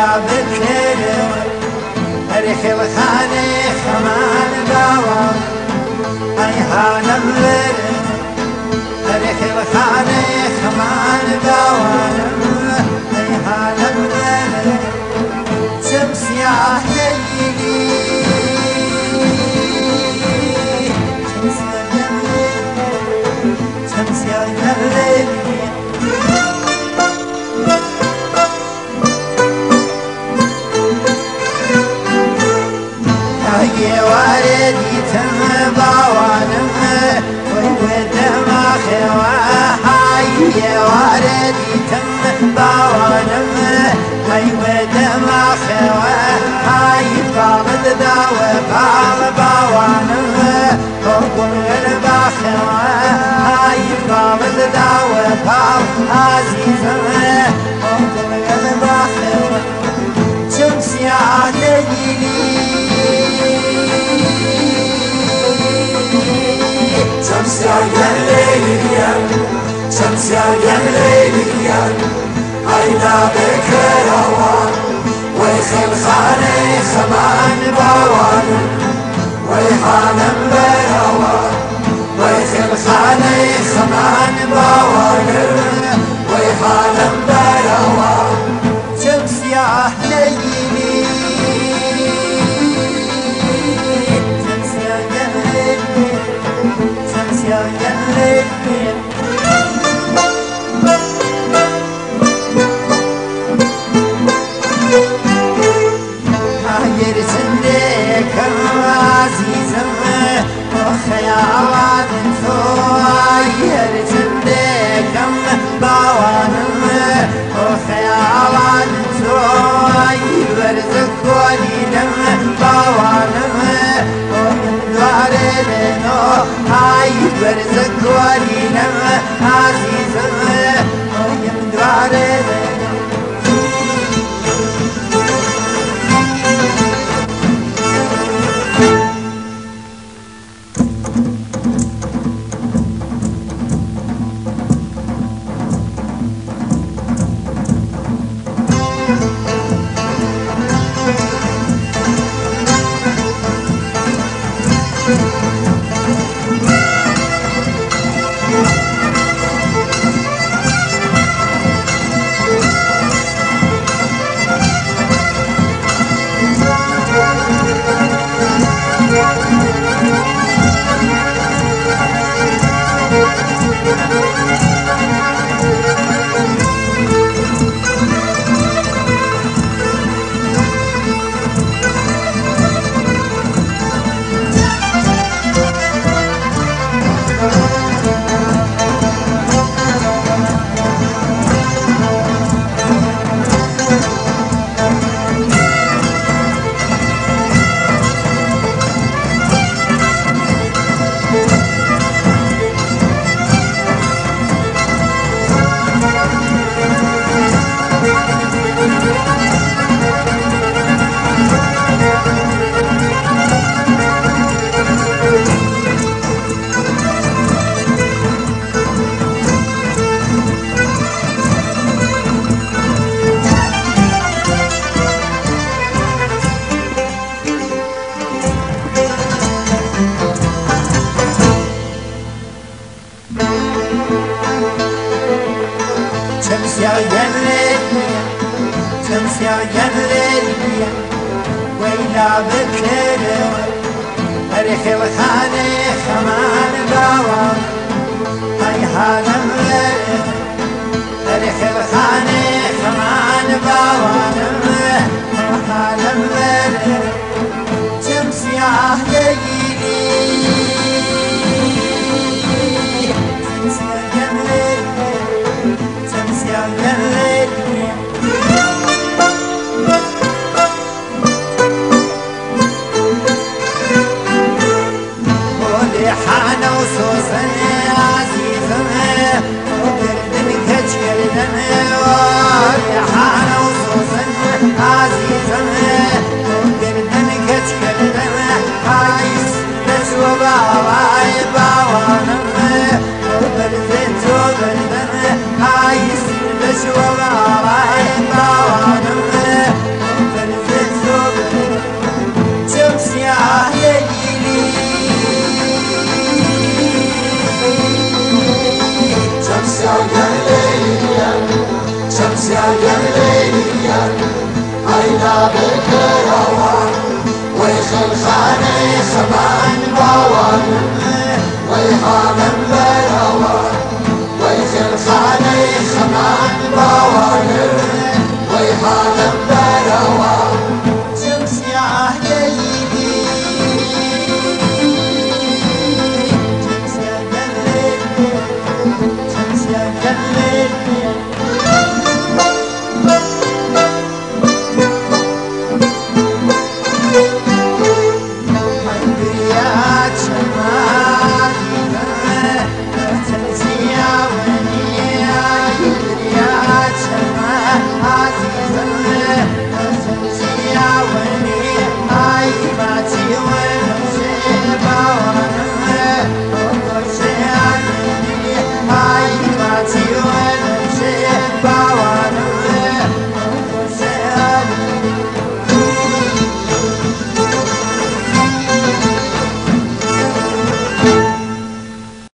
ويلا بكر أريخ الخاني خمان باوان أي هانم ورد أريخ الخاني خمان باوان أي هانم ورد شمس يا ليلي شمس يا ليلي شمس يا ليلي يا واردي تم باوانم ويودم اخواهاي يا واردي تم باوانم ويودم اخواهاي فاضل داوى فاضل باوانم وقل الباخواهاي فاضل داوى فاضل عزيزم وقل الباخواهاي شمس يا ليلي شمس يا ليلي شمس يا ليلي عينا بك روان ويخل خاني خمان باوان ويحانم بروان ويخل خاني خمان باوان ويحانم بروان شمس يا ليلي شمس يا ليلي شمس يا ليلي يرسلك عزيزم وخيالات ثوي يرسلك باوانم وخيالات ثوي برزق ولينم باوانم ويمدوار لنو هاي برزق ولينم عزيزم ويمدوار لنو شمس يا ليلي شمس يا ليلي ويلا بكر أريخ الخاني خمان باوان هاي هانم ورد أريخ الخاني خمان باوان هانم ورد شمس يا ليلي شمس يا ليلي شمس يا ليلي حانا وصوصن عزيزم وقردن كجردن حانا وصوصن عزيزم وقردن كجردن هاي بكروان ويخل خاني خمان باوان ويهانم